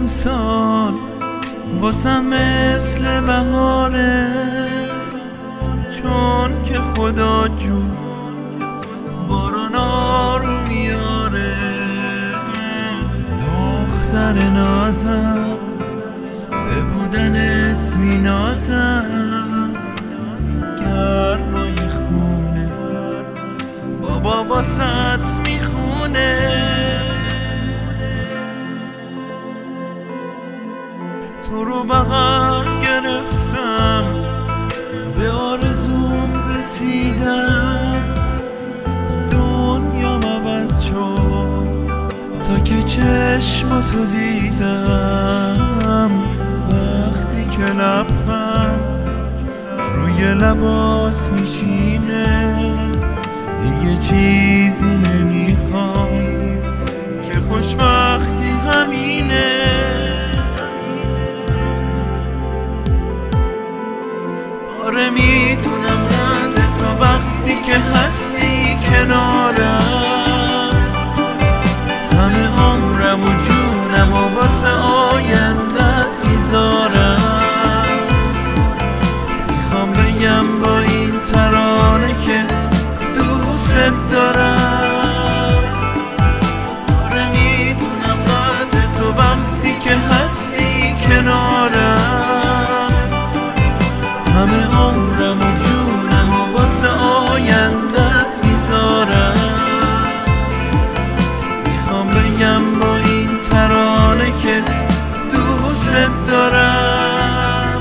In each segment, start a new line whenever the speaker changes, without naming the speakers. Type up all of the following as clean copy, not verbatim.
امسال واسم مثل بهاره، چون که خدا جون بارانا رو میاره. دختر نازم به بودنت مینازم، گرمای خونه بابا واسط میخونه. تو رو بغل گرفتم، به آرزوم رسیدم، دنیام عوض شد تا که چشماتو دیدم. وقتی که لبخند روی لبات میشینه، دیگه چیزی نمیخوام که خوشبختی همینه. آره میدونم قدر تا وقتی که هستی کنارم، همه عمرم و جونم و واسه آیندت میذارم. میخوام بگم با این ترانه که دوست دارم. آره میدونم قدر تو وقتی که هستی کنارم، همه عمرم و جونم و واسه آیندت میذارم. میخوام بگم با این ترانه که دوست دارم.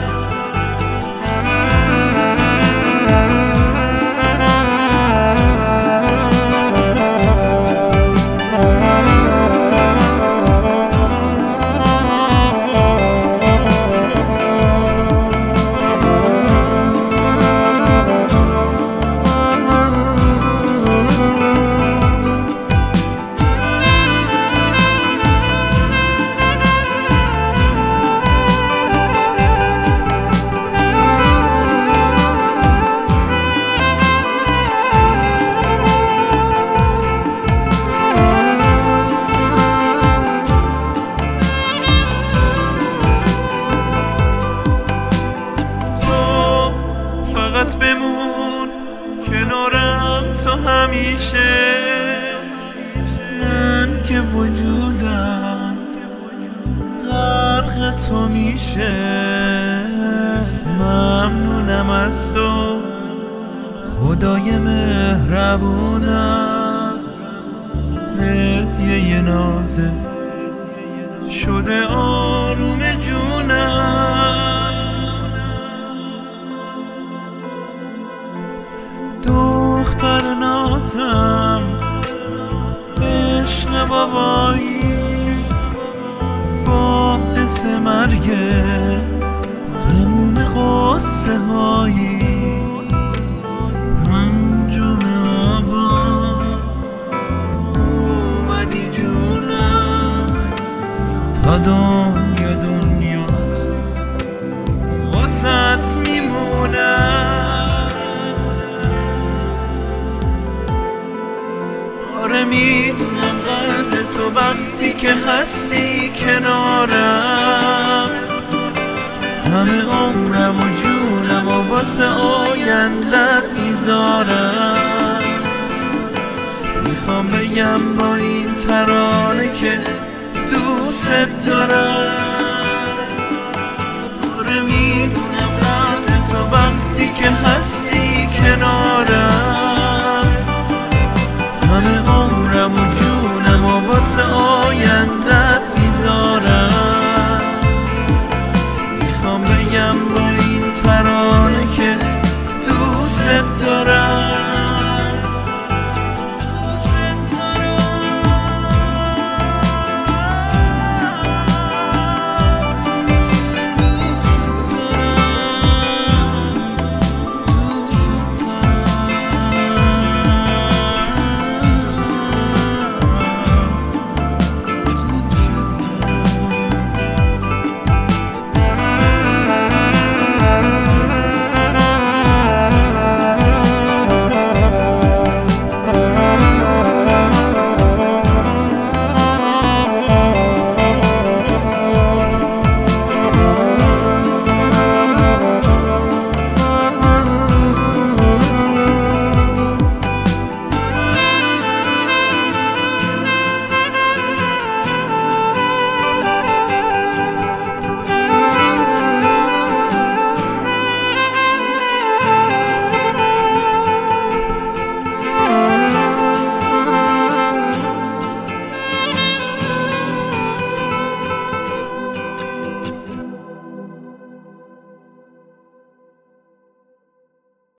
بمون کنارم تو همیشه، من که وجودم غرق تو میشه. ممنونم از تو خدای مهربونم، هدیه نازه شده آروم جونم. دختر نازم عشق بابایی، باعث مرگ تموم قصه هایی. پنجم آبان اومدی جونم، تا دنیا دنیاست واسط میمونم. آره میدونم قدر تو وقتی که هستی کنارم، همه عمرم و جونم و واسه آیندت میذارم. میخوام بگم با این ترانه که دوست دارم.